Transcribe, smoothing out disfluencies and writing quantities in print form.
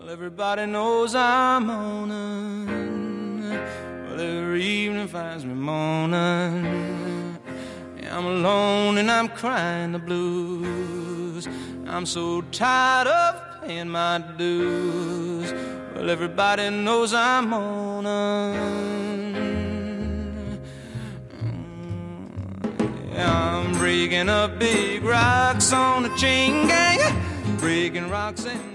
Everybody knows I'm moaning. Well, every evening finds me moaning. Yeah, I'm alone and I'm crying the blues. I'm so tired of paying my dues. Well, everybody knows I'm moaning. Yeah, I'm breaking up big rocks on the chain gang, breaking rocks and